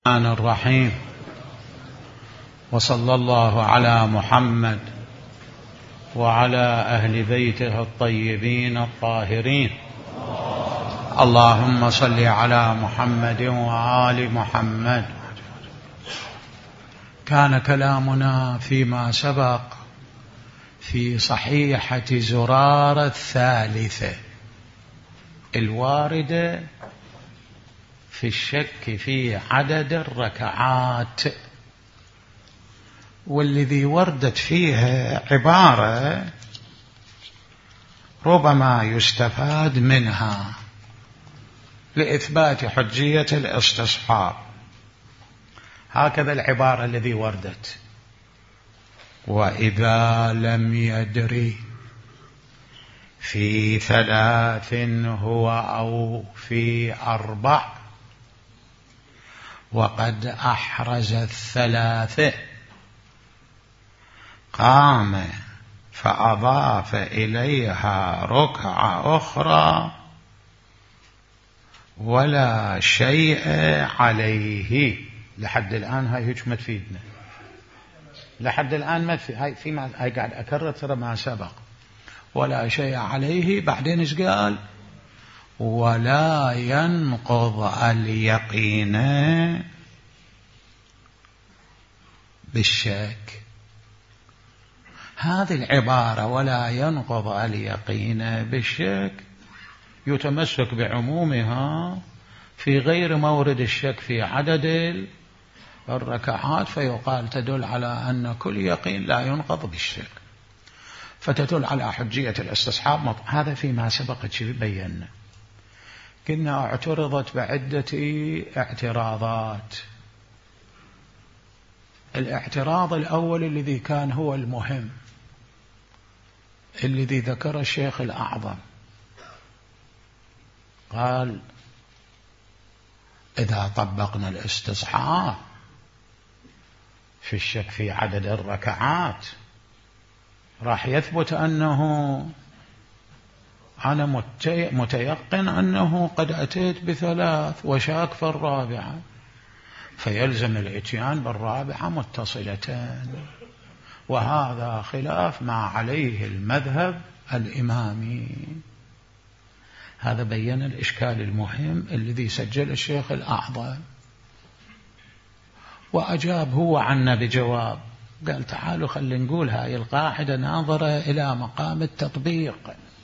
الرحمن الرحيم، وصلى الله على محمد وعلى أهل بيته الطيبين الطاهرين. اللهم صل على محمد وآل محمد. كان كلامنا فيما سبق في صحيحة زرارة الثالثة الواردة في الشك في عدد الركعات، والذي وردت فيها عبارة ربما يستفاد منها لإثبات حجية الاستصحاب. هكذا العبارة الذي وردت: وإذا لم يدري في 3 هو أو في 4 وقد أحرز 3 قام فأضاف إليها ركعة أخرى ولا شيء عليه. لحد الآن هاي هيك ما تفيدنا، لحد الآن ما تفيد. هاي فيما هاي قاعد أكرر ترى ما سبق. ولا شيء عليه، بعدين إيش قال؟ ولا ينقض اليقين بالشك. هذه العبارة ولا ينقض اليقين بالشك يتمسك بعمومها في غير مورد الشك في عدد الركعات، فيقال تدل على أن كل يقين لا ينقض بالشك، فتدل على حجية الاستصحاب. هذا فيما سبق بينا. كنا اعترضت بعدة اعتراضات. الاعتراض الأول الذي كان هو المهم، الذي ذكر الشيخ الأعظم، قال إذا طبقنا الاستصحاب في الشك في عدد الركعات راح يثبت أنه أنا متيقن أنه قد أتيت ب3 وشاك في 4، فيلزم الاتيان بال4 متصلتان، وهذا خلاف ما عليه المذهب الإمامي. هذا بيّن الإشكال المهم الذي سجل الشيخ الأعظم، وأجاب هو عنا بجواب. قال تعالوا خلينا نقول هاي القاعدة ناظرة إلى مقام التطبيق.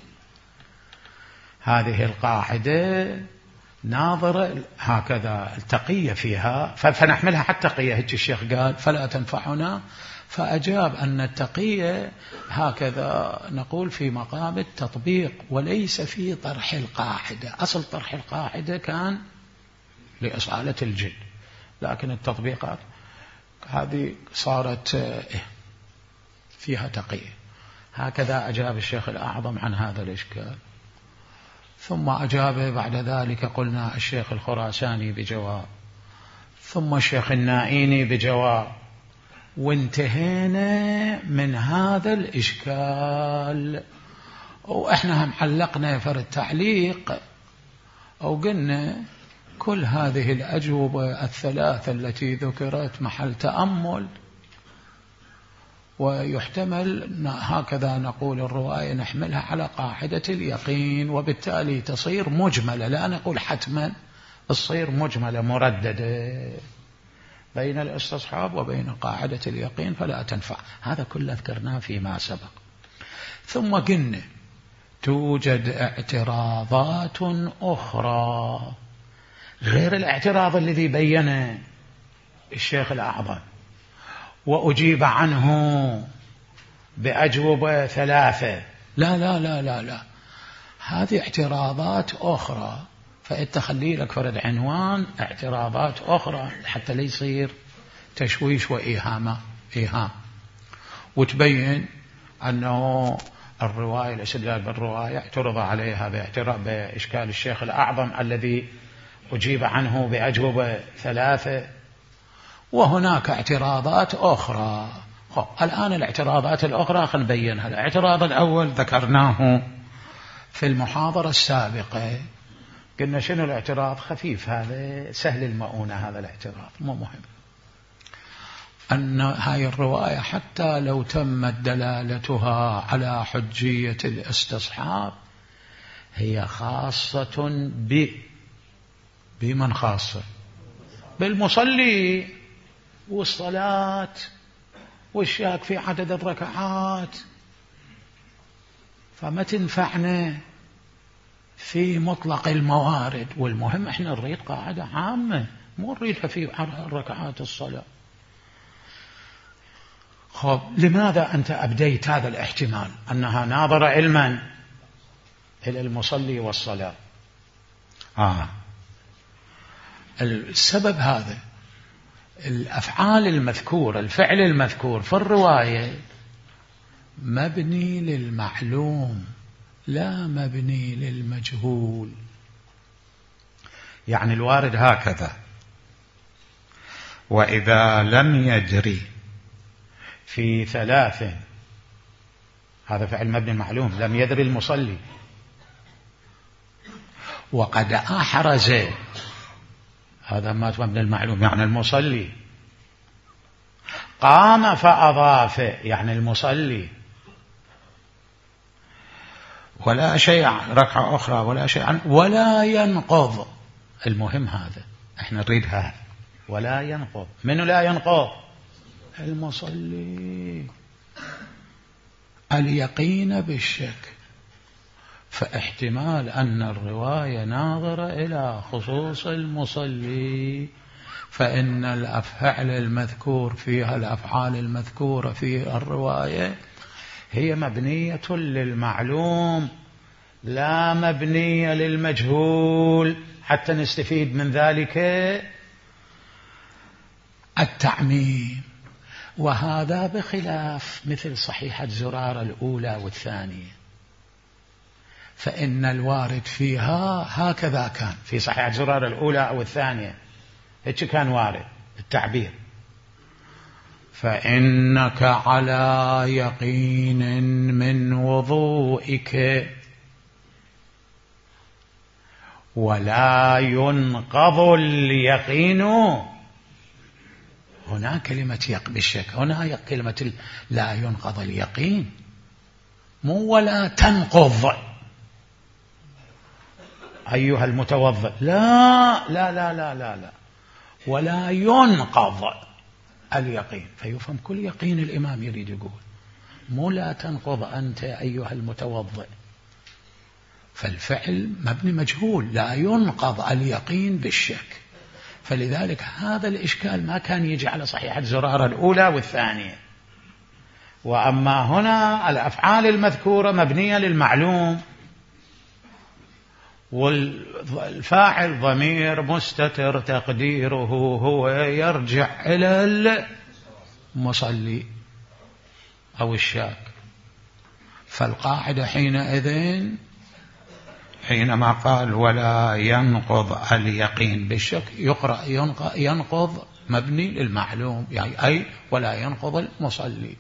هذه القاعدة ناظرة هكذا التقية فيها، فنحملها حتى تقية. هيك الشيخ قال فلا تنفعنا، فأجاب أن التقية هكذا نقول في مقام التطبيق وليس في طرح القاعدة. أصل طرح القاعدة كان لإصالة الجد، لكن التطبيقات هذه صارت فيها تقية. هكذا أجاب الشيخ الأعظم عن هذا الإشكال. ثم أجاب بعد ذلك قلنا الشيخ الخراساني بجواب، ثم الشيخ النائيني بجواب، وانتهينا من هذا الإشكال. وإحنا هم علقنا فرد تعليق أو قلنا كل هذه الأجوبة ال3 التي ذكرت محل تأمل، ويحتمل هكذا نقول الرواية نحملها على قاعدة اليقين، وبالتالي تصير مجملة، لا نقول حتما، تصير مجملة مرددة بين الاستصحاب وبين قاعدة اليقين فلا تنفع. هذا كله ذكرناه فيما سبق. ثم قلنا توجد اعتراضات أخرى غير الاعتراض الذي بيّنه الشيخ الأعظم وأجيب عنه بأجوبة 3. لا لا لا لا لا، هذه اعتراضات أخرى، فاتخلي لك فرد عنوان اعتراضات أخرى حتى لا يصير تشويش وإيهام، وتبين أنه الرواية الاستدلال بالرواية اعترض عليها بإشكال الشيخ الأعظم الذي أجيب عنه بأجوبة 3، وهناك اعتراضات أخرى. الآن الاعتراضات الأخرى خلينا نبينها. الاعتراض الأول ذكرناه في المحاضرة السابقة، قلنا شنو الاعتراض؟ خفيف، هذا سهل المؤونة، هذا الاعتراض مو مهم. أن هاي الرواية حتى لو تمت دلالتها على حجية الاستصحاب هي خاصة بمن خاصة؟ بالمصلي والصلاة والشاك في عدد الركعات، فما تنفعنا في مطلق الموارد. والمهم احنا نريد قاعدة عامة، مو نريدها في ركعات الصلاة. خب لماذا أنت أبديت هذا الاحتمال أنها ناظرة علما إلى المصلي والصلاة؟ السبب هذا، الأفعال المذكورة، الفعل المذكور في الرواية مبني للمعلوم لا مبني للمجهول. يعني الوارد هكذا: وإذا لم يجري في 3، هذا فعل مبني المعلوم، لم يدري المصلي، وقد أحرز، هذا ما مبني المعلوم يعني المصلي، قام فأضاف يعني المصلي، ولا شيء ركعة أخرى ولا شيء ولا ينقض. المهم هذا احنا نريد هذا، ولا ينقض. منو لا ينقض؟ المصلي. اليقين بالشك، فاحتمال أن الرواية ناظرة إلى خصوص المصلي، فإن الأفعال المذكور فيها، الأفعال المذكورة في الرواية هي مبنية للمعلوم لا مبنية للمجهول، حتى نستفيد من ذلك التعميم. وهذا بخلاف مثل صحيحة زرارة الأولى والثانية، فإن الوارد فيها هكذا كان في صحيحة زرارة الأولى أو الثانية، هيك كان وارد التعبير: فإنك على يقين من وضوئك ولا ينقض اليقين. هنا كلمة بالشك، هنا كلمة لا ينقض اليقين، مو ولا تنقض أيها المتوضئ، لا لا لا لا لا لا، ولا ينقض اليقين. فيفهم كل يقين الإمام يريد يقول، مو لا تنقض أنت أيها المتوضئ. فالفعل مبني مجهول، لا ينقض اليقين بالشك. فلذلك هذا الإشكال ما كان يجي على صحيحة زرارة الأولى والثانية. وأما هنا الأفعال المذكورة مبنية للمعلوم، والفاعل ضمير مستتر تقديره هو يرجع إلى المصلي أو الشاك. فالقاعدة حينئذ حينما قال ولا ينقض اليقين بالشك يقرأ ينقض مبني للمعلوم، يعني أي ولا ينقض المصلي.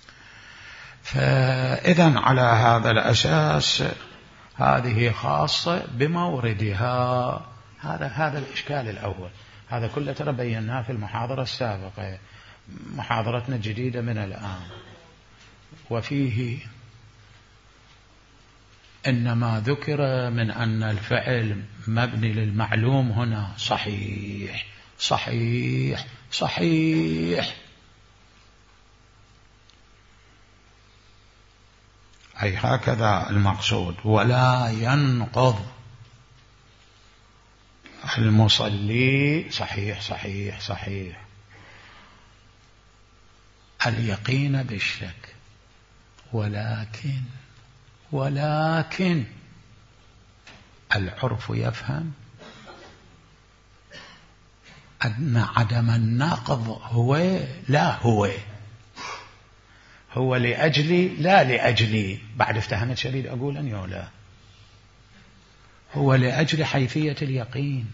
فإذا على هذا الأساس هذه خاصة بموردها. هذا الإشكال الأول، هذا كله ترى بيناه في المحاضرة السابقة، محاضرتنا الجديدة من الآن. وفيه إنما ذكر من أن الفعل مبني للمعلوم هنا صحيح صحيح صحيح، أي هكذا المقصود. ولا ينقض المصلي صحيح صحيح صحيح اليقين بالشك، ولكن العرف يفهم أن عدم النقض هو لأجلي لا لأجلي. بعد افتهمت شريد أقول أن يولا هو لأجل حيثية اليقين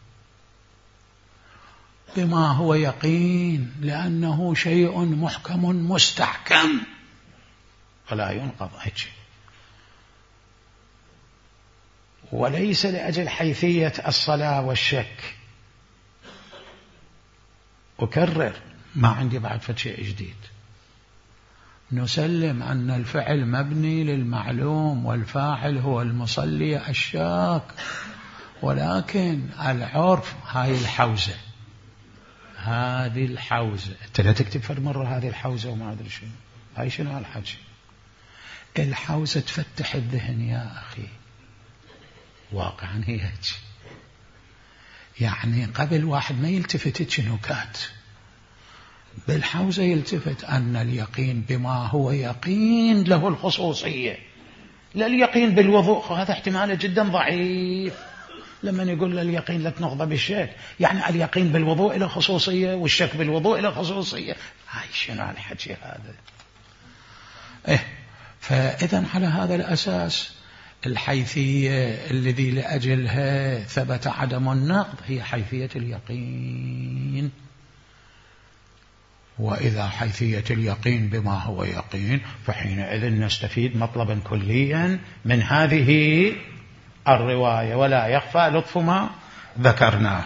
بما هو يقين، لأنه شيء محكم مستحكم ولا ينقض هيك. وليس لأجل حيثية الصلاة والشك. أكرر، ما عندي بعد شيء جديد. نسلم أن الفعل مبني للمعلوم والفاعل هو المصلي الشاك، ولكن العرف هاي الحوزة، هذه الحوزة أنت لا تكتب فرد مرة هذه الحوزة وما أدري شنو، هاي شنو هالحكي؟ الحوزة تفتح الذهن يا أخي، واقعا هي هيك. يعني قبل واحد ما يلتفت نكات، بالحوزة يلتفت أن اليقين بما هو يقين له الخصوصية، لا اليقين بالوضوء هذا احتماله جدا ضعيف. لما يقول اليقين لا تنقض بالشك، يعني اليقين بالوضوء له خصوصية والشك بالوضوء له خصوصية. هاي شنو الحكي هذا؟ فإذا على هذا الأساس الحيثية الذي لأجلها ثبت عدم النقض هي حيثية اليقين. وإذا حيثية اليقين بما هو يقين فحينئذ نستفيد مطلبا كليا من هذه الرواية، ولا يخفى لطف ما ذكرناه.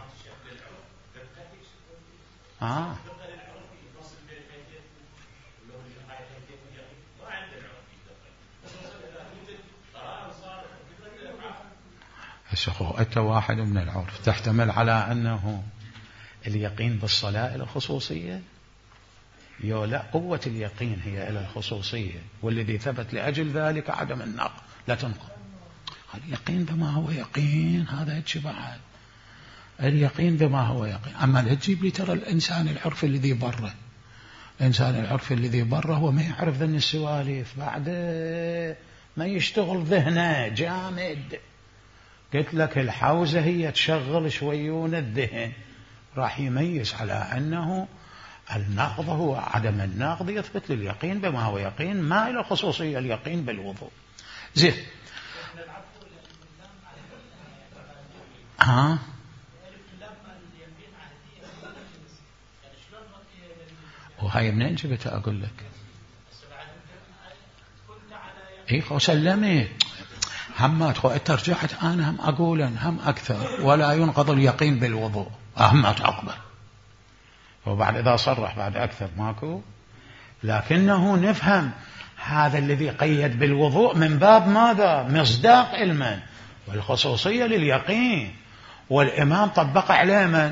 أنت واحد من العرف تحتمل على أنه اليقين بالصلاة إلى خصوصية، لا، قوة اليقين هي إلى الخصوصية، والذي ثبت لأجل ذلك عدم النقض لا تنقض. اليقين بما هو يقين هذا هيك بعد، اليقين بما هو يقين. أما لا تجيب لي ترى الإنسان العرف الذي بره، الإنسان العرف الذي بره هو ما يعرف ذن السوالف، بعد ما يشتغل ذهنه جامد. قلت لك الحوزة هي تشغل شويون الذهن، راح يميز على أنه النقض هو عدم النقض يثبت لليقين بما هو يقين، ما إلى خصوصية اليقين بالوضوء. زين. وهاي منين جبتها أقول لك؟ سلمت همات أنت رجعت أنا هم أقول هم أكثر، ولا ينقض اليقين بالوضوء همات أقبل، وبعد إذا صرح بعد أكثر ماكو. لكنه نفهم هذا الذي قيد بالوضوء من باب ماذا؟ مصداق علما، والخصوصية لليقين، والإمام طبق عليه من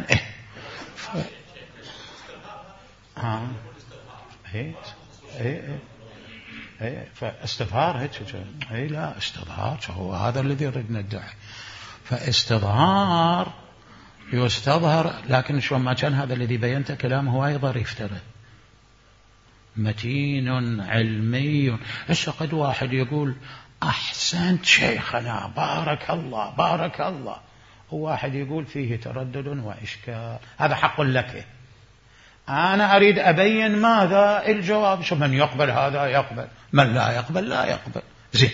فاستظهار هيك لا استظهار هو هذا الذي ردنا ندعي. فاستظهار يستظهر، لكن شو ما كان هذا الذي بينته كلامه هو أيضا يفترض متين علمي. هسه قد واحد يقول أحسنت شيخنا بارك الله بارك الله، وواحد يقول فيه تردد وإشكال، هذا حق لك. أنا أريد أبين ماذا الجواب، شو من يقبل هذا يقبل، من لا يقبل لا يقبل. زين،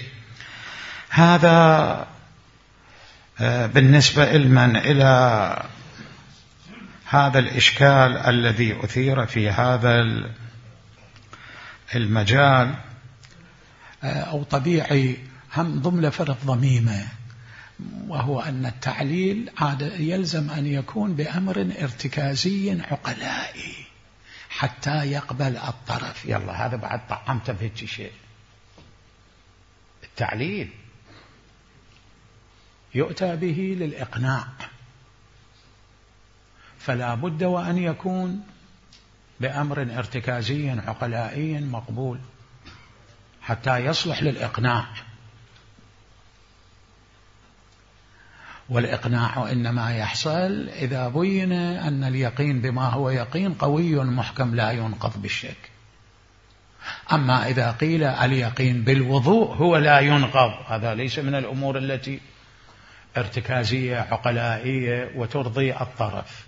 هذا بالنسبة لمن إلى هذا الإشكال الذي أثير في هذا المجال. أو طبيعي هم ضمن فرض ضميمة، وهو أن التعليل يلزم أن يكون بأمر ارتكازي عقلائي حتى يقبل الطرف. يلا هذا بعد طعمت بهيك شيء. التعليل يؤتى به للإقناع، فلا بد وأن يكون بأمر ارتكازي عقلائي مقبول حتى يصلح للإقناع. والإقناع إنما يحصل إذا بين أن اليقين بما هو يقين قوي محكم لا ينقض بالشك. أما إذا قيل اليقين بالوضوء هو لا ينقض، هذا ليس من الأمور التي ارتكازية عقلائية وترضي الطرف.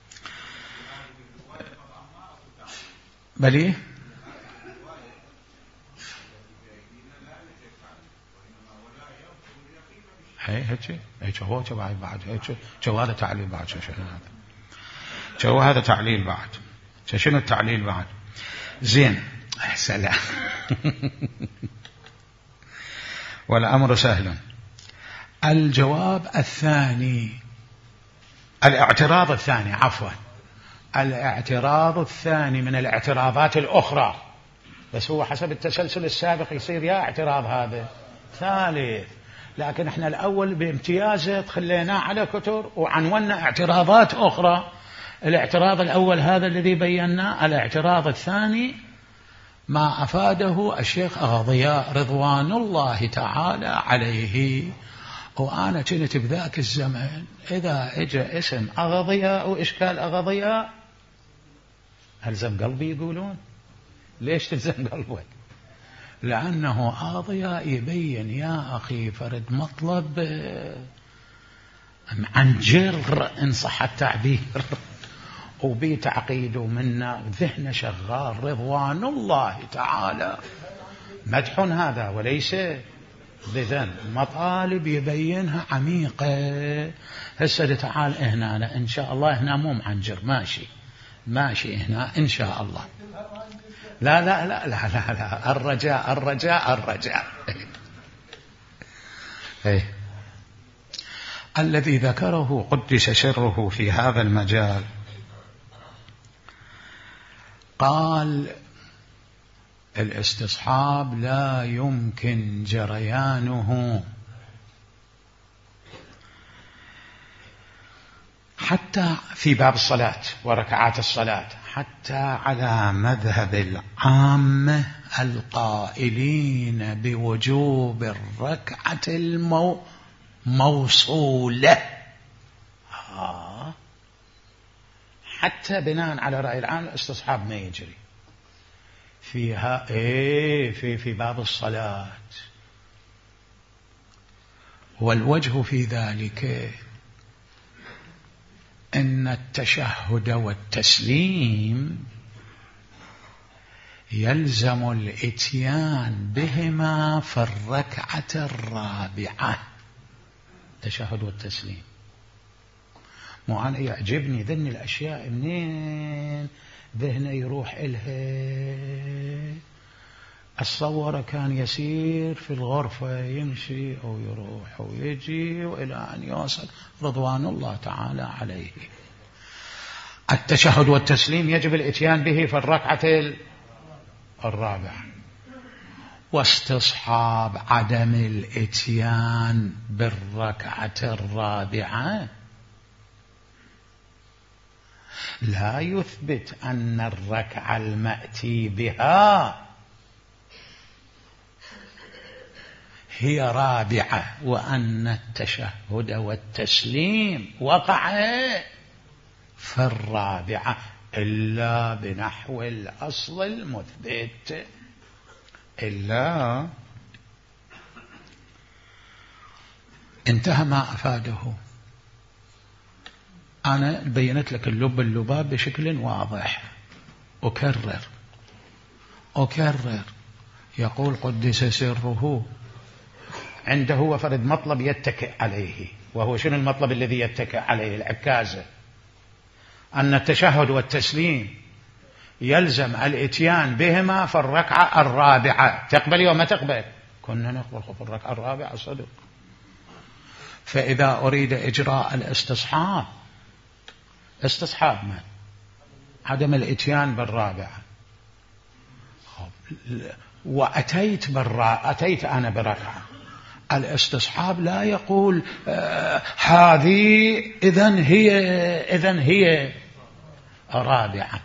بلي هيك هو بعد هيك هذا تعليل بعد شو هذا تعليل بعد شنو التعليل بعد؟ زين سلام. والأمر سهل. الجواب الثاني، الاعتراض الثاني، عفوا، الاعتراض الثاني من الاعتراضات الأخرى، بس هو حسب التسلسل السابق يصير يا اعتراض هذا ثالث، لكن احنا الأول بامتيازه خليناه على كتر وعنونا اعتراضات أخرى. الاعتراض الأول هذا الذي بيناه. الاعتراض الثاني ما أفاده الشيخ أغضياء رضوان الله تعالى عليه. وأنا كنت بذاك الزمن إذا إجا اسم أغضياء وإشكال أغضياء ألزم قلبي، يقولون ليش تلزم قلبك؟ لأنه أغضياء يبين يا أخي فرد مطلب عن جر إن صح التعبير، وبتعقيده منا ذهن شغال رضوان الله تعالى، مدح هذا وليس ذن، مطالب يبينها عميقة. هسه تعال هنا إن شاء الله، هنا مو معنجر، ماشي هنا إن شاء الله. لا لا لا لا لا, لا. الرجاء إيه. الذي ذكره قدس سره في هذا المجال قال الاستصحاب لا يمكن جريانه حتى في باب الصلاة وركعات الصلاة، حتى على مذهب العامة القائلين بوجوب الركعة الموصولة، حتى بناء على رأي العام الاستصحاب ما يجري فيها في باب الصلاة. والوجه في ذلك أن التشهد والتسليم يلزم الإتيان بهما في الركعة الرابعة، التشهد والتسليم. مو أنا يعجبني ذن الأشياء منين ذهنه يروح إلها. الصور كان يسير في الغرفة يمشي أو يروح ويجي وإلى أن يوصل رضوان الله تعالى عليه. التشهد والتسليم يجب الإتيان به في الركعة الرابعة، واستصحاب عدم الإتيان بالركعة الرابعة لا يثبت أن الركعة المأتي بها هي رابعة، وأن التشهد والتسليم وقع في الرابعة إلا بنحو الأصل المثبت. إلا انتهى ما أفاده. أنا بينت لك اللباب بشكل واضح. أكرر يقول قدس سره عنده وفرد مطلب يتكئ عليه، وهو شنو المطلب الذي يتكئ عليه؟ العكازة، أن التشهد والتسليم يلزم الاتيان بهما في الركعة الرابعة. تقبل وما تقبل؟ كنا نقبل في الركعة الرابعة صدق. فإذا أريد إجراء الاستصحاب، استصحاب من؟ عدم الاتيان بالرابعة، أتيت أنا بركعة. الاستصحاب لا يقول هذه إذن هي رابعة،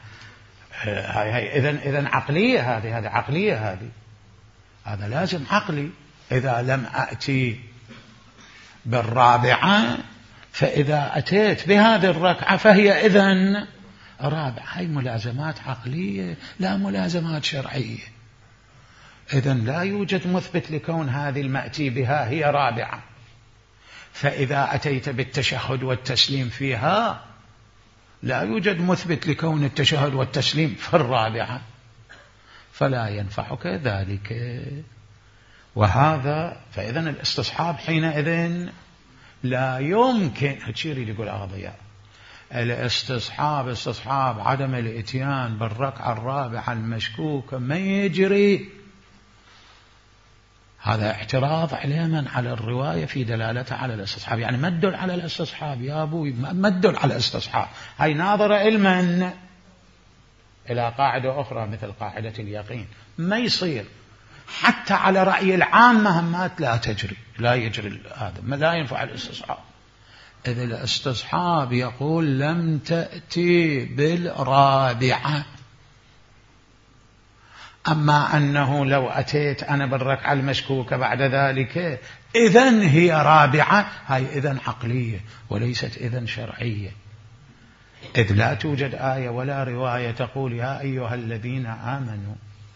إذن عقلية هذه عقلية هذا لازم عقلي. إذا لم أأتي بالرابعة فإذا أتيت بهذه الركعة فهي إذن رابعة. هاي ملازمات عقلية لا ملازمات شرعية. إذن لا يوجد مثبت لكون هذه المأتي بها هي رابعة. فإذا أتيت بالتشهد والتسليم فيها لا يوجد مثبت لكون التشهد والتسليم في الرابعة، فلا ينفعك ذلك. وهذا فإذن الاستصحاب حينئذ لا يمكن. هتشيري يقول أغضياء استصحاب عدم الاتيان بالركعة الرابعة المشكوكة ما يجري. هذا اعتراض علما على الرواية في دلالتها على الاستصحاب. يعني ما تدل على الاستصحاب يا أبوي، ما تدل على الاستصحاب، هاي ناظرة علما إلى قاعدة أخرى مثل قاعدة اليقين. ما يصير حتى على رأي العام مهمات لا يجري هذا، لا ينفع الاستصحاب. إذ الاستصحاب يقول لم تأتي بالرابعة. أما أنه لو أتيت أنا بالركعة المشكوكة بعد ذلك إذن هي رابعة، هاي إذن عقلية وليست إذن شرعية، إذ لا توجد آية ولا رواية تقول يا أيها الذين آمنوا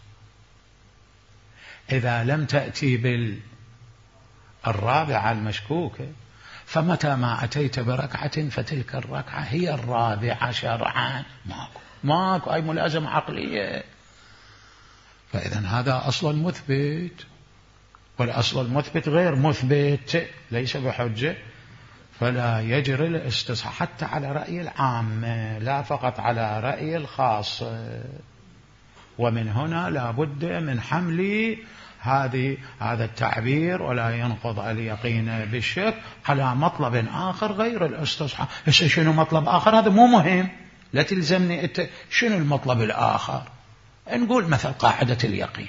إذا لم تأتي بالرابعة المشكوكة فمتى ما أتيت بركعة فتلك الركعة هي الرابعة شرعا. ماكو أي ملازمة عقلية. فإذا هذا أصل مثبت، والأصل المثبت غير مثبت ليس بحجة، فلا يجري الاستصحاب حتى على رأي العام لا فقط على رأي الخاص. ومن هنا لا بد من حمل هذا التعبير ولا ينقض اليقين بالشك على مطلب آخر غير الاستصحاب. شنو مطلب آخر؟ هذا مو مهم، لا تلزمني شنو المطلب الآخر. نقول مثل قاعدة اليقين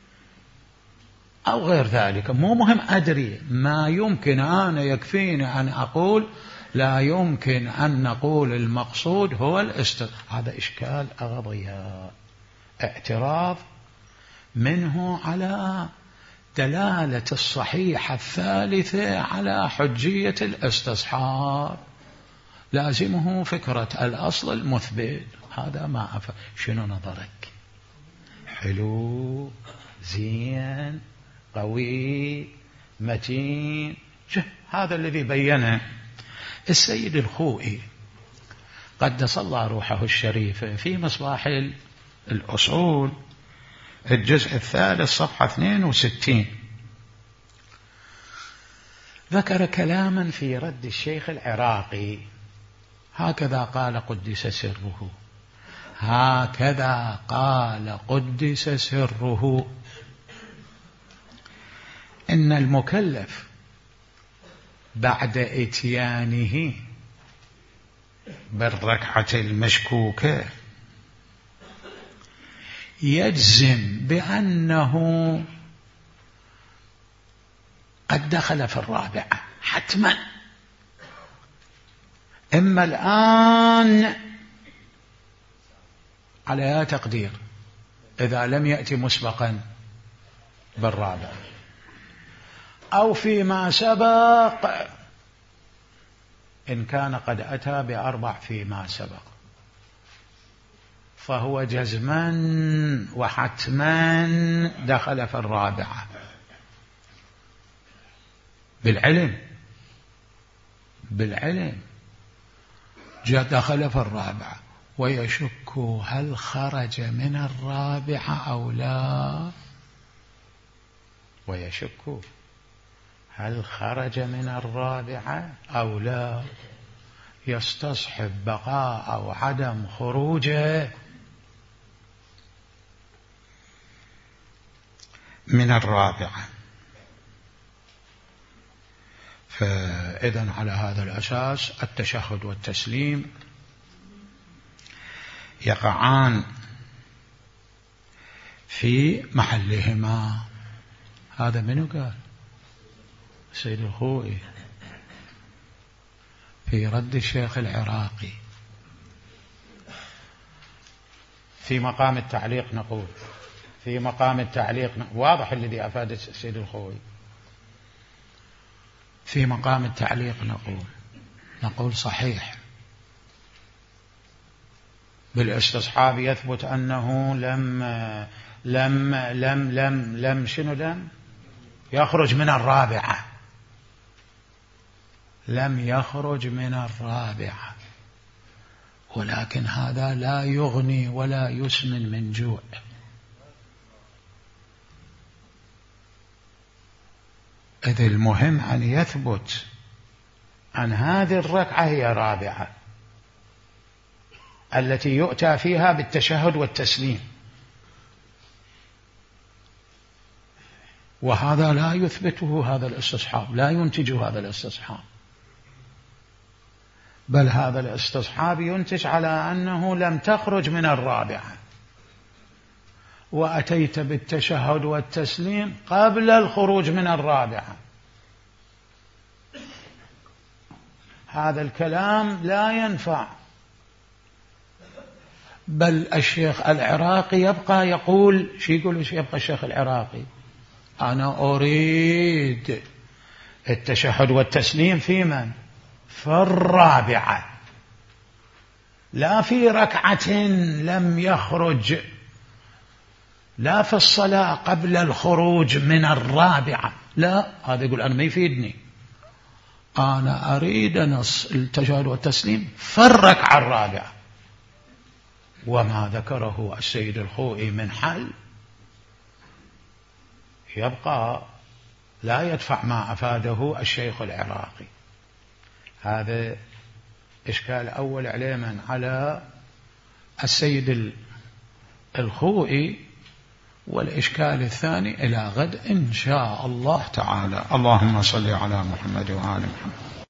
أو غير ذلك، مو مهم أدري. ما يمكن أنا يكفيني أن أقول لا يمكن أن نقول المقصود هو هذا إشكال أغضياء، اعتراض منه على دلالة الصحيحة الثالثة على حجية الاستصحاب. لازمه فكرة الأصل المثبت. هذا ما شنو نظرك؟ حلو، زين، قوي، متين. هذا الذي بينه السيد الخوئي قدس الله روحه الشريف في مصباح الأصول الجزء الثالث صفحة 62. ذكر كلاما في رد الشيخ العراقي. هكذا قال قدس سره، هكذا قال قدس سره: إن المكلف بعد إتيانه بالركعة المشكوكة يجزم بأنه قد دخل في الرابعة حتما، إما الآن على تقدير إذا لم يأتي مسبقا بالرابعة، أو فيما سبق إن كان قد أتى بأربع فيما سبق، فهو جزما وحتما دخل في الرابعة بالعلم دخل في الرابعة، ويشك هل خرج من الرابعة أو لا، ويشك هل خرج من الرابعة أو لا، يستصحب بقاء أو عدم خروجه من الرابعة. فإذن على هذا الأساس التشهد والتسليم يقعان في محلهما. هذا منو قال؟ سيد الخوئي في رد الشيخ العراقي. في مقام التعليق نقول، في مقام التعليق واضح الذي أفاد السيد الخوئي. في مقام التعليق نقول صحيح بالاستصحاب يثبت أنه لم يخرج من الرابعة، لم يخرج من الرابعة، ولكن هذا لا يغني ولا يسمن من جوع. إذ المهم أن يثبت أن هذه الركعة هي رابعة التي يؤتى فيها بالتشهد والتسليم، وهذا لا يثبته هذا الاستصحاب، لا ينتجه هذا الاستصحاب، بل هذا الاستصحاب ينتج على أنه لم تخرج من الرابعة وأتيت بالتشهد والتسليم قبل الخروج من الرابعة. هذا الكلام لا ينفع. بل الشيخ العراقي يبقى يقول، شو يقول يبقى الشيخ العراقي؟ أنا أريد التشهد والتسليم في من؟ في الرابعة، لا في ركعة لم يخرج، لا في الصلاة قبل الخروج من الرابعة، لا، هذا يقول أنا ما يفيدني، أنا أريد نص التشهد والتسليم في الركعة الرابعة. وما ذكره السيد الخوئي من حل يبقى لا يدفع ما أفاده الشيخ العراقي. هذا إشكال أول عليه من على السيد الخوئي، والإشكال الثاني إلى غد إن شاء الله تعالى. اللهم صل على محمد وآل محمد.